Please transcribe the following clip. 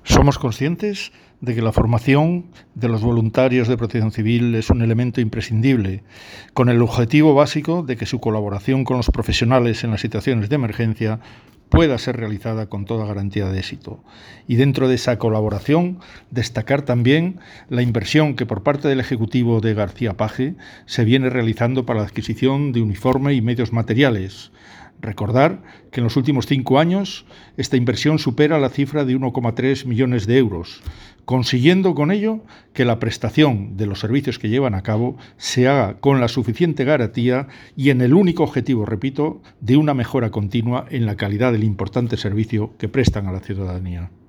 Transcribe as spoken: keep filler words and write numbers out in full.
Somos conscientes de que la formación de los voluntarios de Protección Civil es un elemento imprescindible, con el objetivo básico de que su colaboración con los profesionales en las situaciones de emergencia pueda ser realizada con toda garantía de éxito. Y dentro de esa colaboración, destacar también la inversión que por parte del Ejecutivo de García Page se viene realizando para la adquisición de uniforme y medios materiales. Recordar que en los últimos cinco años esta inversión supera la cifra de uno coma tres millones de euros, consiguiendo con ello que la prestación de los servicios que llevan a cabo se haga con la suficiente garantía y en el único objetivo, repito, de una mejora continua en la calidad del importante servicio que prestan a la ciudadanía.